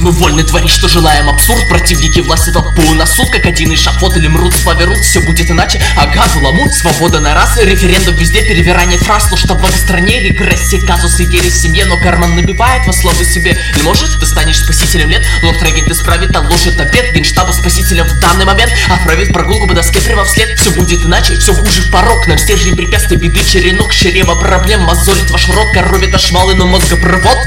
Мы вольны творить, что желаем, абсурд. Противники власти толпу на суд, как один эшафот или мрут, сплаверут. Все будет иначе, ага, ламут, свобода на раз. Референдум везде, перевирание фраз. Но что в стране, регрессия, казусы, ересь в семье. Но карман набивает во славу себе. Или может, ты станешь спасителем лет. Лорд-регент исправит, доложит обед. Генштабу спасителем в данный момент отправит прогулку по доске прямо вслед. Все будет иначе, все хуже в порог. Нам стержень препятствий, беды, черенок, чрево проблем. Мозолит ваш рот, коровит аж малы, но мозгопровод.